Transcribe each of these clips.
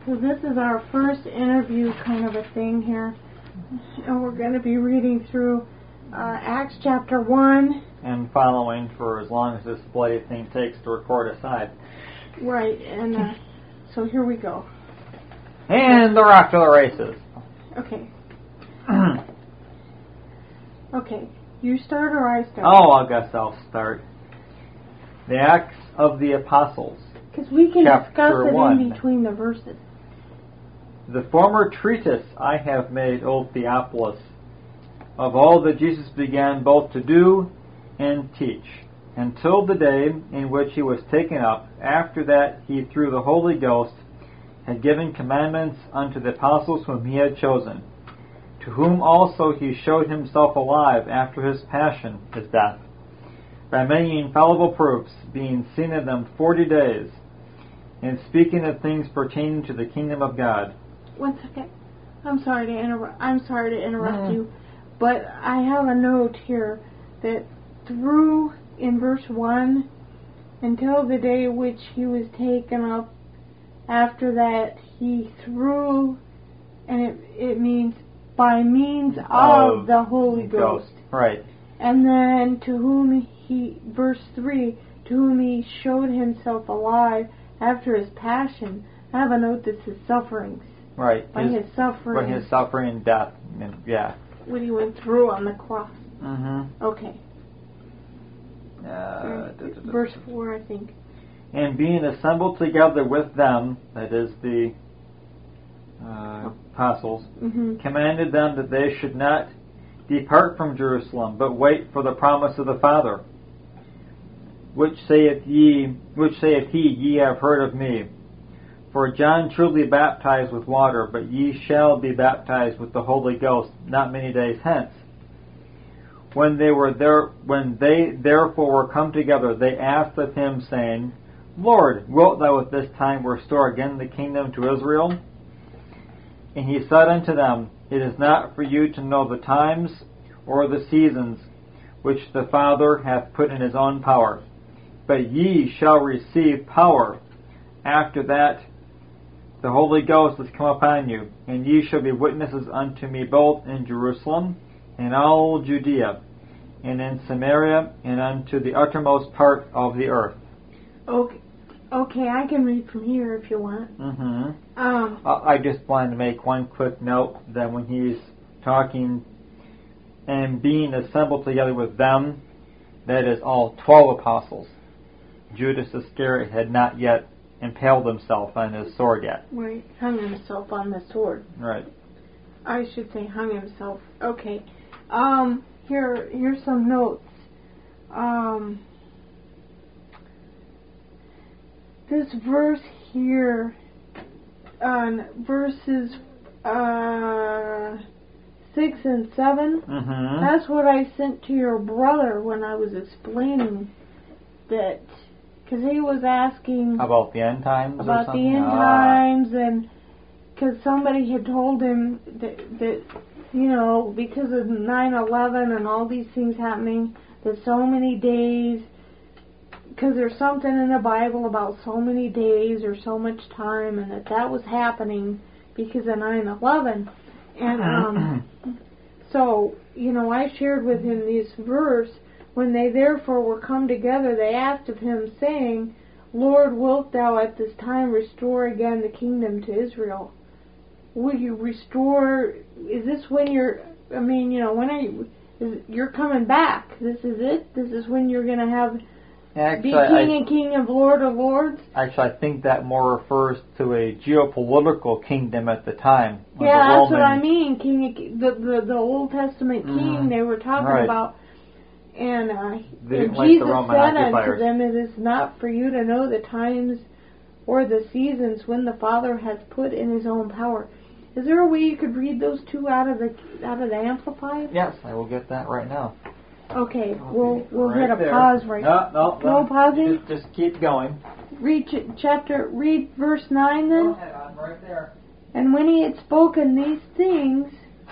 So this is our first interview kind of a thing here. And we're going to be reading through Acts chapter 1. And following for as long as this bloody thing takes to record aside. Right, and so here we go. And they're off to the races. Okay. Okay, you start or I start? Oh, I guess I'll start. The Acts of the Apostles. Because we can discuss Chapter it 1. in between the verses. The former treatise I have made, O Theophilus, of all that Jesus began both to do and teach, until the day in which he was taken up. After that he, through the Holy Ghost, had given commandments unto the apostles whom he had chosen, to whom also he showed himself alive after his passion, his death, by many infallible proofs, being seen of them 40 days, and speaking of things pertaining to the kingdom of God. 1 second. I'm sorry to interrupt you, but I have a note here that through in verse 1 until the day which he was taken up. After that he threw, and it means by means of the Holy Ghost. Right. And then to whom he, verse 3, to whom he showed himself alive after his passion. I have a note that says sufferings. Right. By his suffering. By his suffering and death. Yeah. When he went through on the cross. Mm-hmm. Okay. Verse 4, I think. And being assembled together with them, that is the apostles, commanded them that they should not depart from Jerusalem, but wait for the promise of the Father, which saith he, ye have heard of me. For John truly baptized with water, but ye shall be baptized with the Holy Ghost not many days hence. When they therefore were come together, they asked of him, saying, Lord, wilt thou at this time restore again the kingdom to Israel? And he said unto them, It is not for you to know the times or the seasons which the Father hath put in his own power, but ye shall receive power after that the Holy Ghost is come upon you, and ye shall be witnesses unto me both in Jerusalem and all Judea, and in Samaria, and unto the uttermost part of the earth. Okay, I can read from here if you want. I just wanted to make one quick note that when he's talking and being assembled together with them, that is all 12 apostles. Judas Iscariot had not yet impaled himself on his sword yet. Right, hung himself on the sword. Right. I should say hung himself. Okay. Here's some notes. This verse here, on verses 6 and 7, that's what I sent to your brother when I was explaining that, because he was asking about the end times. About the end times, and because somebody had told him that you know, because of 9/11 and all these things happening, that so many days, because there's something in the Bible about so many days or so much time, and that was happening because of 9/11. And so, you know, I shared with him this verse, when they therefore were come together, they asked of him, saying, Lord, wilt thou at this time restore again the kingdom to Israel? Will you restore, is this when you're, I mean, you know, when are you, you're coming back. This is it? This is when you're going to have, be king and king of lords? Actually, I think that more refers to a geopolitical kingdom at the time. Yeah, that's what I mean. The Old Testament king they were talking about. And Jesus said unto them, It is not for you to know the times or the seasons when the Father has put in his own power. Is there a way you could read those two out of the Amplified? Yes, I will get that right now. Okay, we'll hit a pause right now. No pausing? Just keep going. Read verse 9 then. Go ahead, I'm right there. And when he had spoken these things,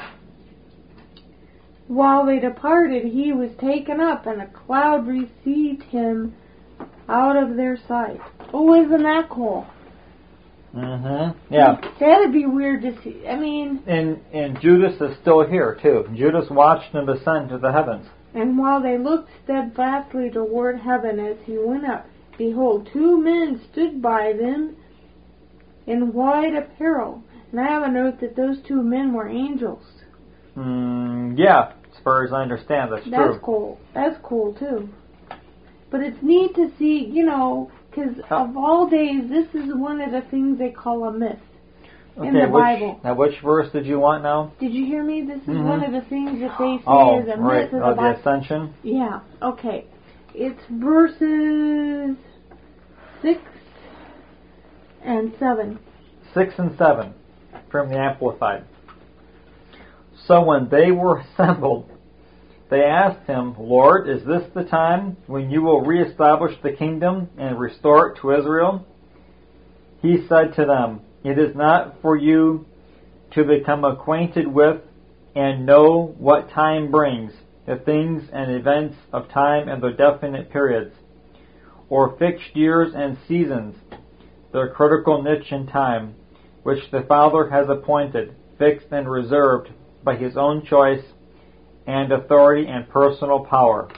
while they departed, he was taken up, and a cloud received him out of their sight. Oh, isn't that cool? Yeah. That'd be weird to see. I mean... And Judas is still here, too. Judas watched him ascend to the heavens. And while they looked steadfastly toward heaven as he went up, behold, 2 men stood by them in white apparel. And I have a note that those 2 men were angels. Yeah, as far as I understand, that's true. That's cool. That's cool, too. But it's neat to see, you know, because of all days, this is one of the things they call a myth in the Bible. Now, which verse did you want now? Did you hear me? This is one of the things that they say is a right. myth of the Bible. The ascension? Yeah, okay. It's verses 6 and 7. 6 and 7 from the Amplified. So when they were assembled, they asked him, Lord, is this the time when you will reestablish the kingdom and restore it to Israel? He said to them, it is not for you to become acquainted with and know what time brings, the things and events of time and their definite periods, or fixed years and seasons, their critical niche in time, which the Father has appointed, fixed and reserved by his own choice and authority and personal power.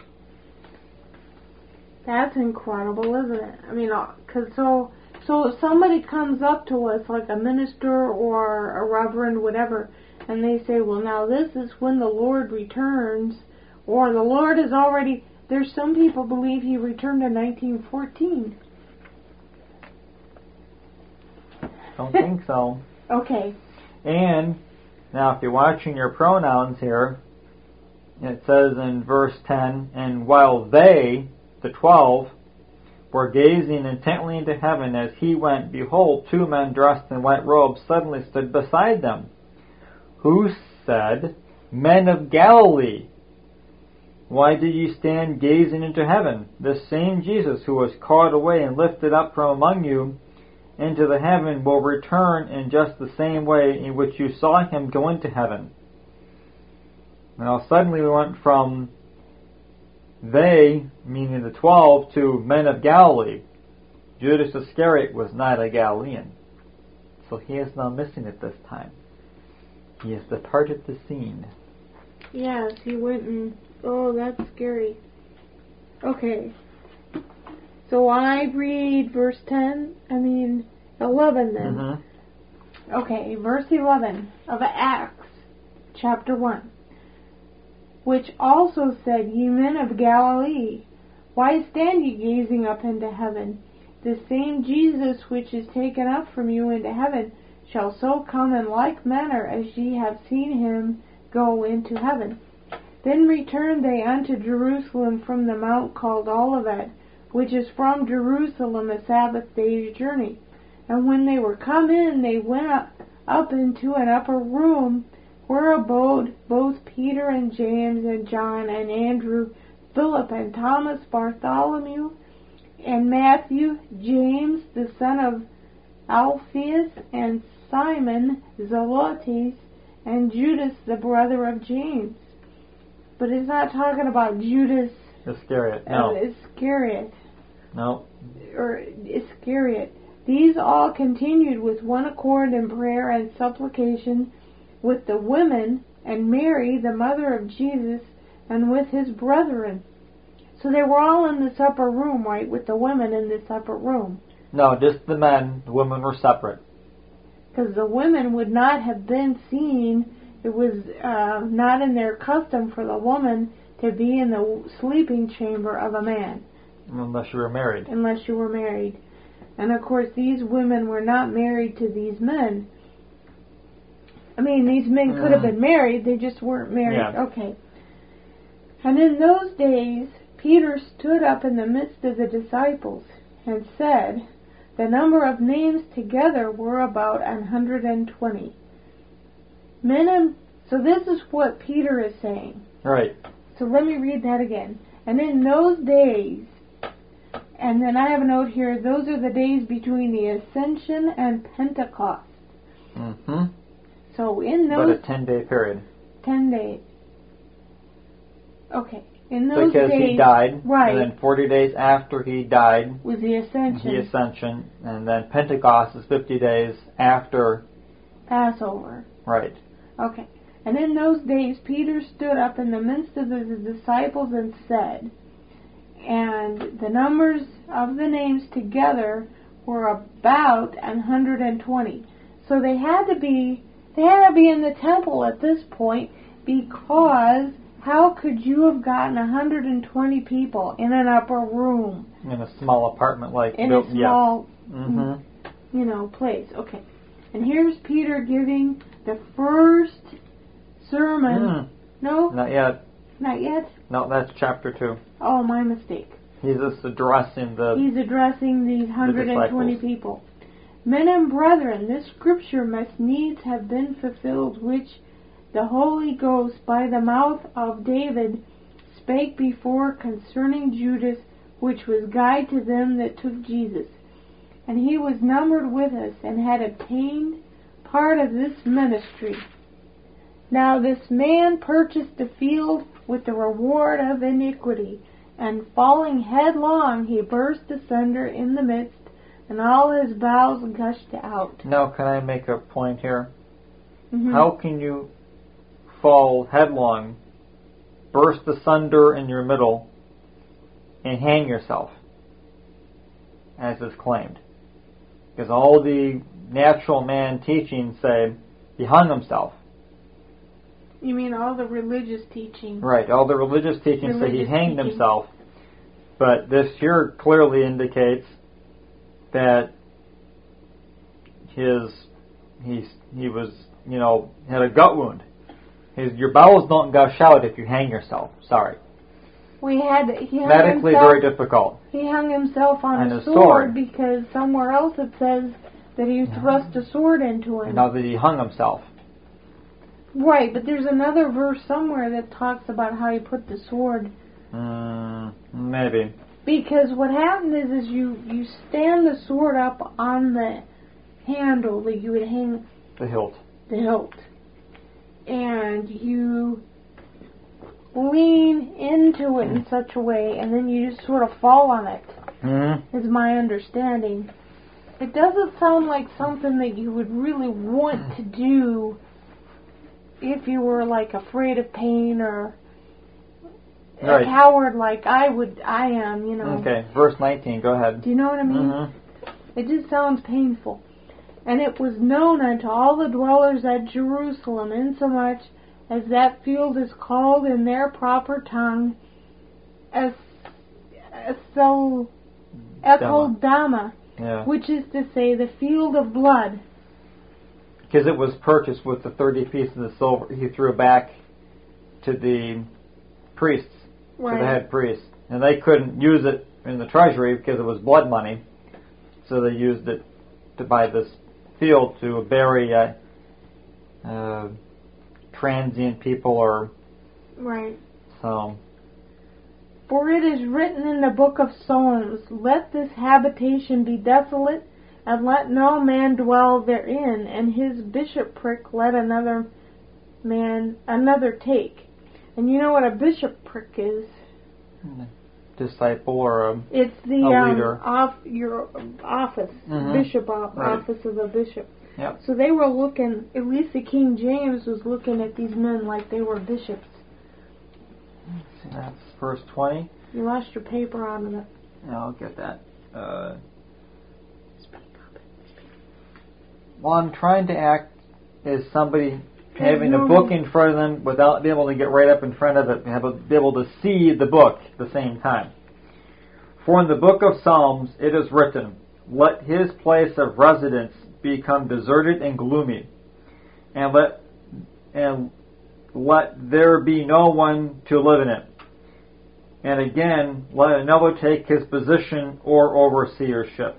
That's incredible, isn't it? I mean, because so if somebody comes up to us, like a minister or a reverend, whatever, and they say, well, now this is when the Lord returns, or the Lord is already... There's some people believe he returned in 1914. Don't think so. Okay. And, now if you're watching your pronouns here, it says in verse 10, and while they, the 12, were gazing intently into heaven as he went, behold, 2 men dressed in white robes suddenly stood beside them, who said, Men of Galilee, why do you stand gazing into heaven? This same Jesus who was caught away and lifted up from among you into the heaven will return in just the same way in which you saw him go into heaven. Now suddenly we went from they, meaning the 12, to men of Galilee. Judas Iscariot was not a Galilean, so he is now missing it this time. He has departed the scene. Yes, he went and... Oh, that's scary. Okay. So I read verse 11 then. Okay, verse 11 of Acts, chapter 1. Which also said, Ye men of Galilee, why stand ye gazing up into heaven? The same Jesus which is taken up from you into heaven shall so come in like manner as ye have seen him go into heaven. Then returned they unto Jerusalem from the mount called Olivet, which is from Jerusalem a Sabbath day's journey. And when they were come in, they went up into an upper room, where abode both Peter and James and John and Andrew, Philip and Thomas, Bartholomew and Matthew, James the son of Alphaeus, and Simon Zelotes, and Judas the brother of James. But it's not talking about Judas Iscariot. No. Iscariot. No. Or Iscariot. These all continued with one accord in prayer and supplication with the women and Mary, the mother of Jesus, and with his brethren. So they were all in this upper room, right, with the women in this upper room. No, just the men. The women were separate. Because the women would not have been seen. It was not in their custom for the woman to be in the sleeping chamber of a man. Unless you were married. Unless you were married. And of course these women were not married to these men. I mean, these men could have been married, they just weren't married. Yeah. Okay. And in those days, Peter stood up in the midst of the disciples and said, the number of names together were about 120. So this is what Peter is saying. Right. So let me read that again. And in those days, and then I have a note here, those are the days between the Ascension and Pentecost. Mm-hmm. So in those... About a 10-day period. 10 days. Okay. In those because days, he died. right. And then 40 days after he died, was the ascension. And then Pentecost is 50 days after Passover. Right. Okay. And in those days, Peter stood up in the midst of his disciples and said, and the numbers of the names together were about 120. So they had to be in the temple at this point, because how could you have gotten 120 people in an upper room? In a small apartment in a small, Mm-hmm. Place. Okay. And here's Peter giving the first sermon. No? Not yet. Not yet? No, that's chapter 2. Oh, my mistake. He's just addressing He's addressing these 120 people. Men and brethren, this scripture must needs have been fulfilled, which the Holy Ghost by the mouth of David spake before concerning Judas, which was guide to them that took Jesus. And he was numbered with us, and had obtained part of this ministry. Now this man purchased a field with the reward of iniquity, and falling headlong he burst asunder in the midst, and all his bowels gushed out. Now, can I make a point here? Mm-hmm. How can you fall headlong, burst asunder in your middle, and hang yourself, as is claimed? Because all the natural man teachings say he hung himself. You mean all the religious teaching? Right, all the religious teachings say he hanged himself. But this here clearly indicates that he was, had a gut wound. Your bowels don't gush out if you hang yourself. Sorry. He hung medically himself, very difficult. He hung himself on a sword because somewhere else it says that he thrust a sword into him. Now that he hung himself. Right, but there's another verse somewhere that talks about how he put the sword. Maybe. Because what happened is you stand the sword up on the handle that you would hang the hilt. And you lean into it in such a way, and then you just sort of fall on it, is my understanding. It doesn't sound like something that you would really want to do if you were like afraid of pain or a coward like I am, Okay, verse 19, go ahead. Do you know what I mean? It just sounds painful. And it was known unto all the dwellers at Jerusalem, insomuch as that field is called in their proper tongue Ekeldama, which is to say the field of blood. Because it was purchased with the 30 pieces of silver he threw back to the priests, to the head priests. And they couldn't use it in the treasury because it was blood money. So they used it to buy this field to bury transient people or... Right. So... For it is written in the book of Psalms, let this habitation be desolate, and let no man dwell therein, and his bishopric let another take. And you know what a bishopric is? Disciple or a It's the leader. Your office, bishop office of a bishop. Yep. So they were looking, at least the King James was looking at these men like they were bishops. See, that's verse 20. You lost your paper on it. Yeah, I'll get that. Well, I'm trying to act as somebody having a book in front of them without being able to get right up in front of it and be able to see the book at the same time. For in the book of Psalms it is written, let his place of residence become deserted and gloomy, and let there be no one to live in it. And again, let another take his position or overseership.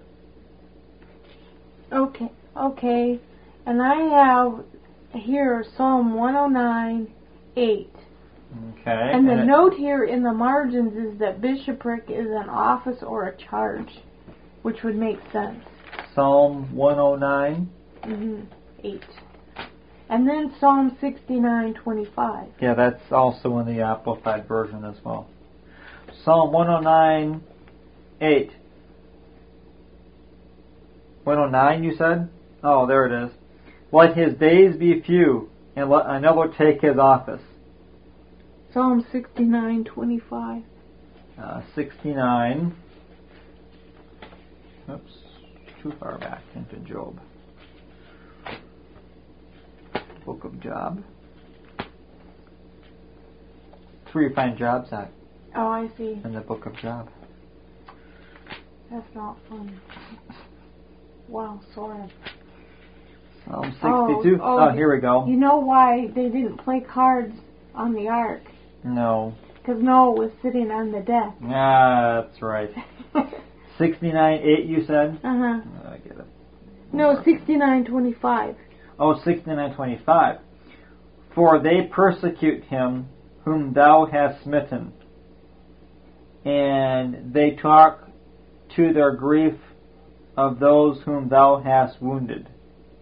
Okay. And I have here Psalm 109:8. Okay. And the note here in the margins is that bishopric is an office or a charge, which would make sense. Psalm 109. 8. And then Psalm 69:25. Yeah, that's also in the Amplified version as well. Psalm 109, 8. 109, you said? Oh, there it is. Let his days be few, and let another take his office. Psalm 69:25. 69. Oops, too far back into Job. Book of Job. That's where you find Job's at. Oh, I see. In the book of Job. That's not funny. Wow, sorry. Psalm 62. Oh, here we go. You know why they didn't play cards on the ark? No. Because Noah was sitting on the deck. Ah, that's right. 69:8, you said? Uh-huh. I get it. No, 69:25. Oh, 69:25. For they persecute him whom thou hast smitten, and they talk to their grief of those whom thou hast wounded.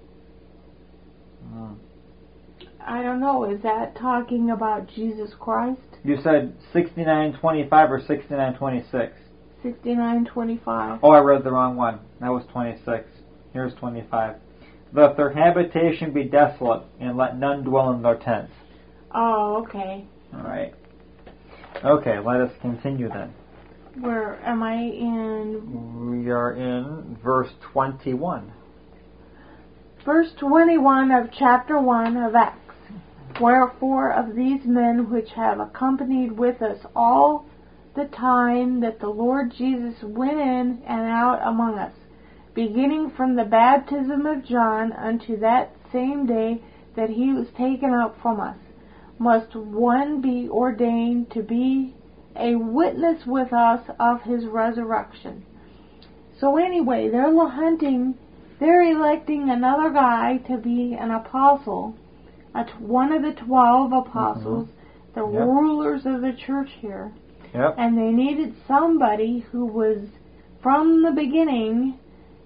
I don't know. Is that talking about Jesus Christ? You said 69:25 or 69:26? 69:25. Oh, I read the wrong one. That was 26. Here's 25. Let their habitation be desolate, and let none dwell in their tents. Oh, okay. All right. Okay, let us continue then. Where am I in? We are in verse 21. Verse 21 of chapter 1 of Acts. Wherefore of these men which have accompanied with us all the time that the Lord Jesus went in and out among us, beginning from the baptism of John unto that same day that he was taken up from us, must one be ordained to be a witness with us of his resurrection. So anyway, they're electing another guy to be an apostle, one of the 12 apostles, the rulers of the church here. Yep. And they needed somebody who was from the beginning,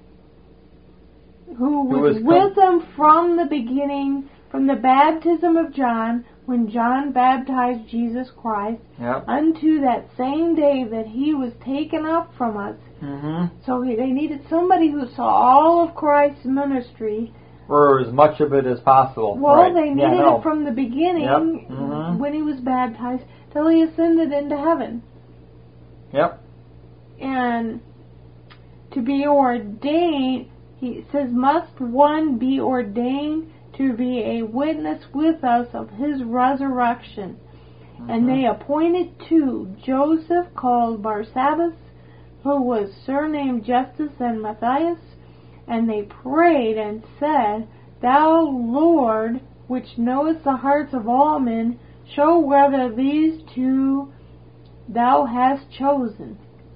who was with them from the beginning, from the baptism of John, when John baptized Jesus Christ, unto that same day that he was taken up from us. So they needed somebody who saw all of Christ's ministry, or as much of it as possible. Well, they needed it from the beginning, when he was baptized, till he ascended into heaven. Yep. And to be ordained, he says, must one be ordained to be a witness with us of his resurrection. And they appointed two, Joseph called Barsabbas, who was surnamed Justus, and Matthias. And they prayed and said, Thou, Lord, which knowest the hearts of all men, show whether these two thou hast chosen,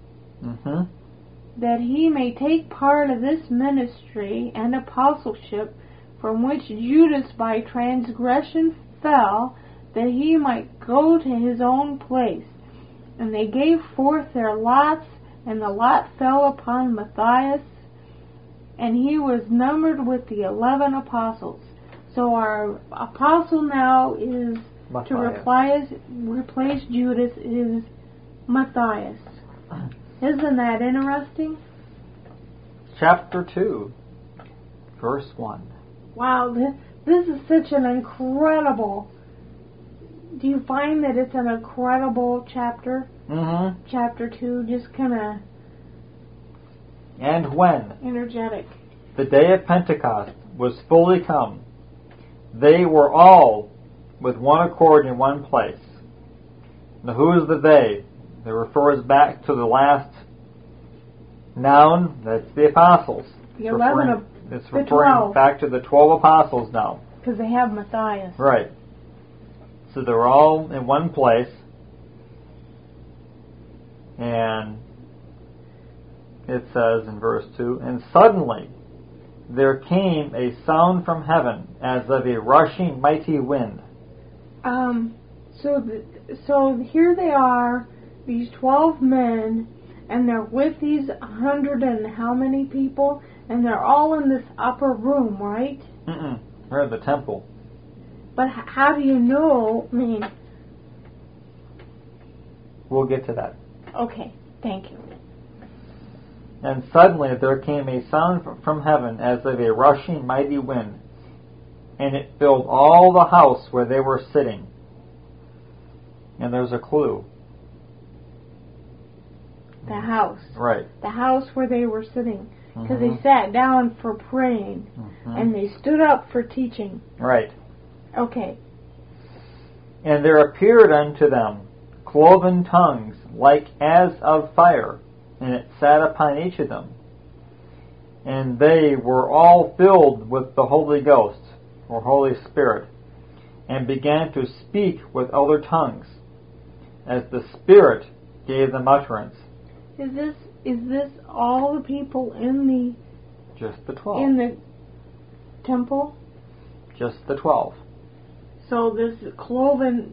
that he may take part of this ministry and apostleship, from which Judas by transgression fell, that he might go to his own place. And they gave forth their lots, and the lot fell upon Matthias, and he was numbered with the 11 apostles. So our apostle now is Matthias. to replace Judas is Matthias. Isn't that interesting? Chapter 2, verse 1. Wow, this is such an incredible... Do you find that it's an incredible chapter? Chapter 2, just kind of... And when energetic. The day of Pentecost was fully come, they were all with one accord in one place. Now who is the they? That refers back to the last noun, that's the apostles. The 11 of it's the referring 12. back to the 12 apostles now. Because they have Matthias. Right. So they're all in one place. And it says in verse 2, And suddenly there came a sound from heaven as of a rushing mighty wind. So here they are, these 12 men, and they're with these 100 and how many people? And they're all in this upper room, right? They're at the temple. But how do you know? I mean... We'll get to that. Okay, thank you. And suddenly there came a sound from heaven as of a rushing mighty wind, and it filled all the house where they were sitting. And there's a clue. The house. Right. The house where they were sitting. Because Mhm. they sat down for praying, and they stood up for teaching. Right. Okay. And there appeared unto them cloven tongues like as of fire, and it sat upon each of them. And they were all filled with the Holy Ghost, or Holy Spirit, and began to speak with other tongues, as the Spirit gave them utterance. Is this all the people in Just the 12. the temple? Just the 12. So this cloven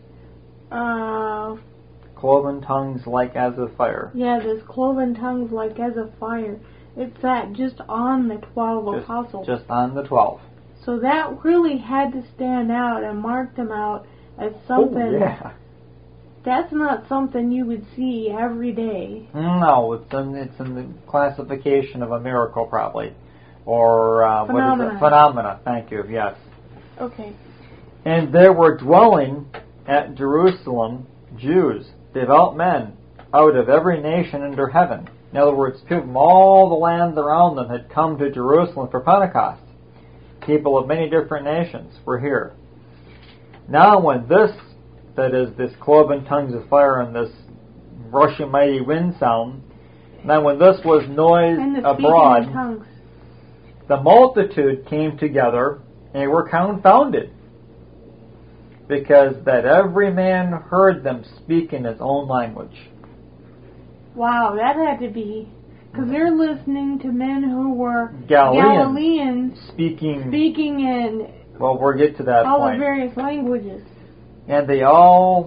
Tongues like as of fire. this cloven tongues like as a fire. It sat just on the 12 apostles. Just on the 12. So that really had to stand out and mark them out as something. Oh, yeah. That's not something you would see every day. No, it's in the classification of a miracle, probably, or Phenomena. What is it? Phenomena. Thank you. Yes. Okay. And there were dwelling at Jerusalem Jews, devout men, out of every nation under heaven. In other words, people from all the lands around them had come to Jerusalem for Pentecost. People of many different nations were here. Now when this cloven tongues of fire and this rushing mighty wind sound, now when this was noised And the abroad, speaking in tongues. the multitude came together and were confounded, because that every man heard them speak in his own language. Wow, that had to be, because they're listening to men who were Galileans speaking in well, we'll get to that all point. the various languages. And they all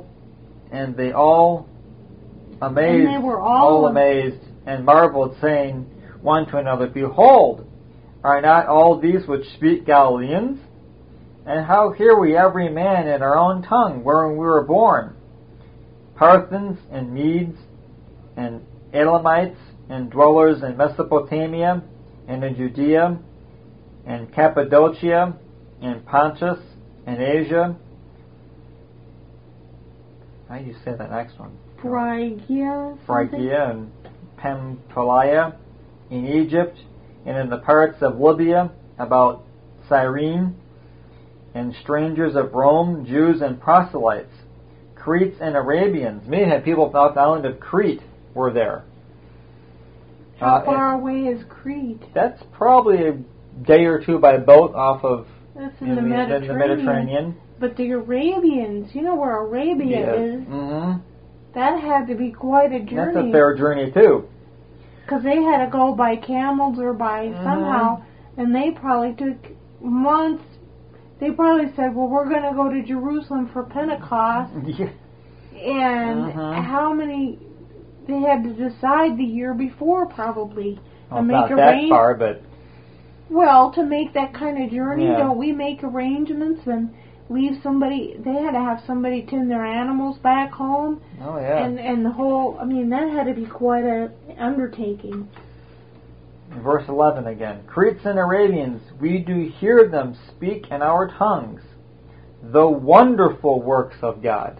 amazed, And they were all amazed and marveled, saying one to another, Behold, are not all these which speak Galileans? And how hear we every man in our own tongue wherein we were born? Parthians and Medes and Elamites and dwellers in Mesopotamia and in Judea and Cappadocia and Pontus and Asia. How do you say that next one? Phrygia. Phrygia and Pamphylia, in Egypt, and in the parts of Libya about Cyrene, and strangers of Rome, Jews and proselytes, Cretes and Arabians. Many had people off the island of Crete were there. How far away is Crete? That's probably a day or two by boat off of That's in the Mediterranean. But the Arabians, you know where Arabia is? Mm-hmm. That had to be quite a journey. That's a fair journey too. Because they had to go by camels or by somehow, and they probably took months. They probably said, well, we're going to go to Jerusalem for Pentecost. Yeah. And how many... They had to decide the year before, probably. Well, and not that far, but... Well, to make that kind of journey, Yeah. don't we make arrangements and leave somebody... They had to have somebody tend their animals back home. Oh, yeah. And the whole... I mean, that had to be quite an undertaking. Verse 11 again. Cretes and Arabians, we do hear them speak in our tongues the wonderful works of God.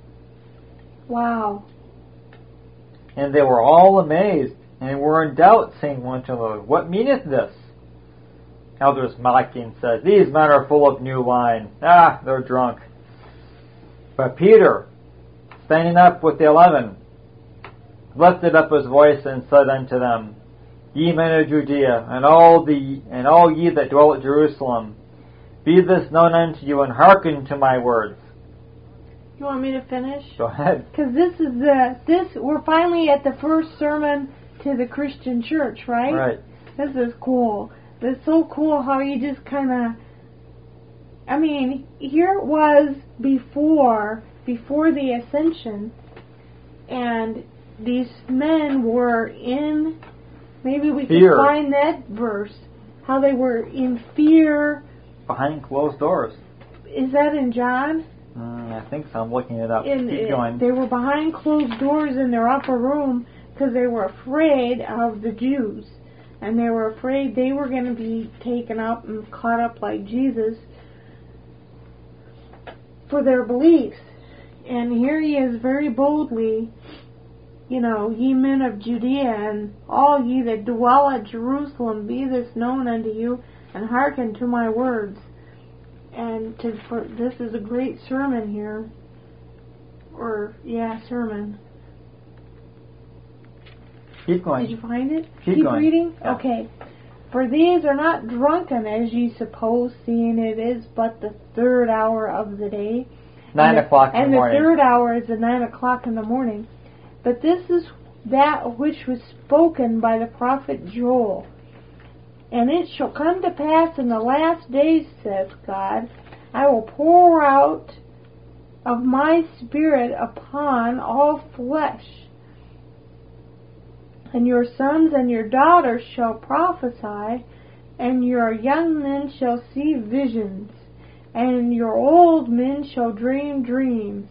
Wow. And they were all amazed, and were in doubt, saying one to another, What meaneth this? Others mocking said, These men are full of new wine. They're drunk. But Peter, standing up with the 11, lifted up his voice and said unto them, Ye men of Judea, and all ye that dwell at Jerusalem, be this known unto you, and hearken to my words. You want me to finish? Go ahead. Because we're finally at the first sermon to the Christian church, right? Right. This is cool. It's so cool how you just kind of... I mean, here it was before the ascension, and these men were in... Maybe we fear. could find that verse. How they were in fear. Behind closed doors. Is that in John? I think so. I'm looking it up. And Keep going. they were behind closed doors in their upper room because they were afraid of the Jews. And they were afraid they were going to be taken up and caught up like Jesus for their beliefs. And here he is very boldly, ye men of Judea, and all ye that dwell at Jerusalem, be this known unto you, and hearken to my words. And this is a great sermon here. Sermon. Keep going. Did you find it? Keep going. Reading? Yeah. Okay. For these are not drunken, as ye suppose, seeing it is but the third hour of the day. 9 o'clock in the morning. And the third hour is the 9 o'clock in the morning. But this is that which was spoken by the prophet Joel. And it shall come to pass in the last days, saith God, I will pour out of my Spirit upon all flesh. And your sons and your daughters shall prophesy, and your young men shall see visions, and your old men shall dream dreams.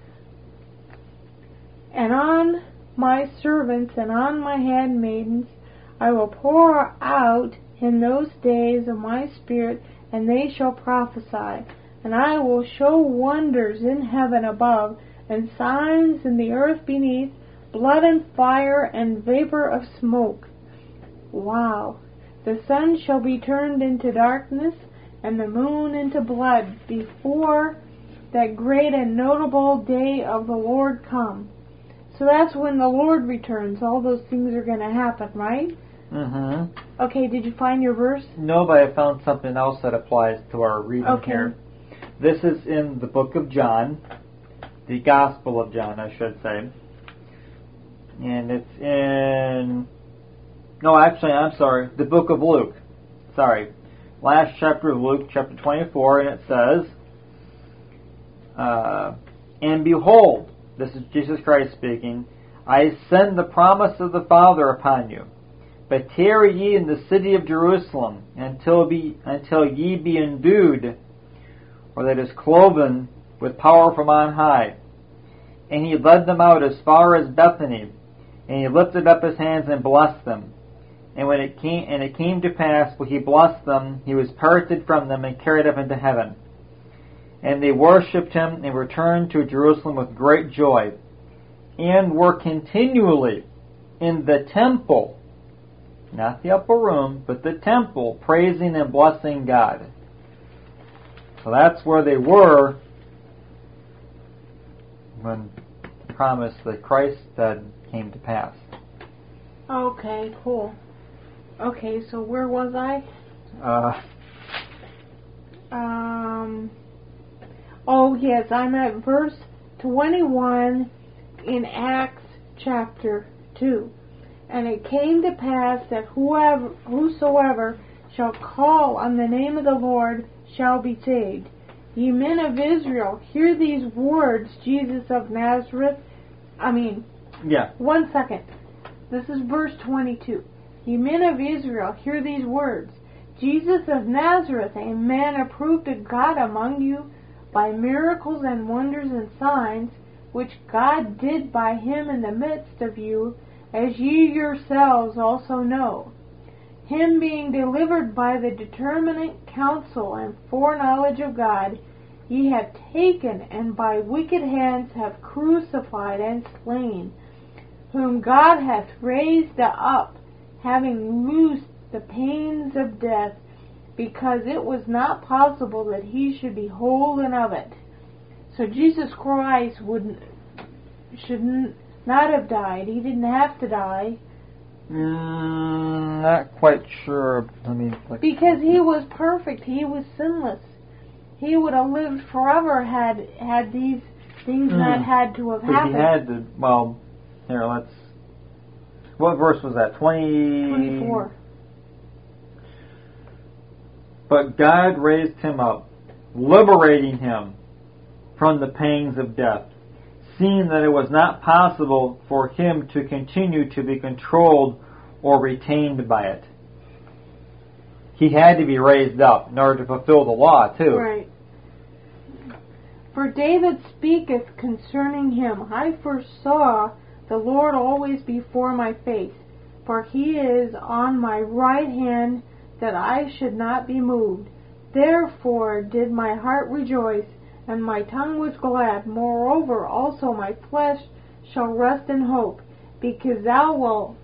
And on my servants and on my handmaidens I will pour out in those days of my Spirit, and they shall prophesy. And I will show wonders in heaven above, and signs in the earth beneath, blood and fire and vapor of smoke. Wow. The sun shall be turned into darkness, and the moon into blood, before that great and notable day of the Lord come. So that's when the Lord returns. All those things are going to happen, right? Mm-hmm. Okay, did you find your verse? No, but I found something else that applies to our reading here. This is in the book of John, the Gospel of John, I should say. And it's in... No, actually, I'm sorry. The book of Luke. Sorry. Last chapter of Luke, chapter 24, and it says, And behold, this is Jesus Christ speaking, I send the promise of the Father upon you. But tarry ye in the city of Jerusalem until ye be endued, or that is cloven with power from on high. And he led them out as far as Bethany, and he lifted up his hands and blessed them. And when it came to pass, when he blessed them, he was parted from them and carried up into heaven. And they worshipped him and returned to Jerusalem with great joy, and were continually in the temple, not the upper room, but the temple, praising and blessing God. So that's where they were when the promise that Christ said came to pass. Okay, cool. Okay, so where was I? Oh yes, I'm at verse 21 in Acts chapter 2. And it came to pass that whosoever shall call on the name of the Lord shall be saved. Ye men of Israel, hear these words, Jesus of Nazareth. One second. This is verse 22. Ye men of Israel, hear these words. Jesus of Nazareth, a man approved of God among you by miracles and wonders and signs, which God did by him in the midst of you, as ye yourselves also know. Him being delivered by the determinate counsel and foreknowledge of God, ye have taken, and by wicked hands have crucified and slain, whom God hath raised up, having loosed the pains of death, because it was not possible that he should be holden of it. So Jesus Christ should not have died. He didn't have to die. Not quite sure. Because he was perfect. He was sinless. He would have lived forever had these things not had to have happened. He had to. Well, here, let's. What verse was that? 24. But God raised him up, liberating him from the pangs of death, seeing that it was not possible for him to continue to be controlled or retained by it. He had to be raised up in order to fulfill the law, too. Right. For David speaketh concerning him, I foresaw the Lord always before my face, for he is on my right hand, that I should not be moved. Therefore did my heart rejoice, and my tongue was glad. Moreover also my flesh shall rest in hope, because thou wilt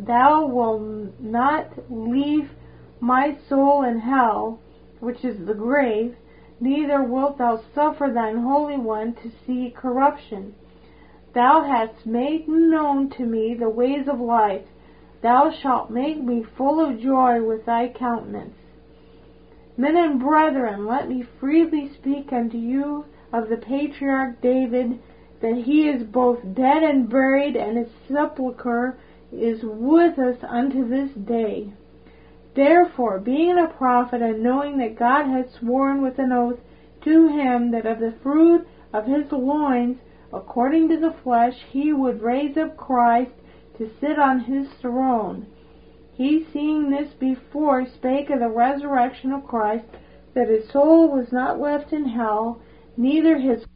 not leave my soul in hell, which is the grave, neither wilt thou suffer thine Holy One to see corruption. Thou hast made known to me the ways of life. Thou shalt make me full of joy with thy countenance. Men and brethren, let me freely speak unto you of the patriarch David, that he is both dead and buried, and his sepulchre is with us unto this day. Therefore, being a prophet, and knowing that God had sworn with an oath to him that of the fruit of his loins, according to the flesh, he would raise up Christ to sit on his throne, he, seeing this before, spake of the resurrection of Christ, that his soul was not left in hell, neither his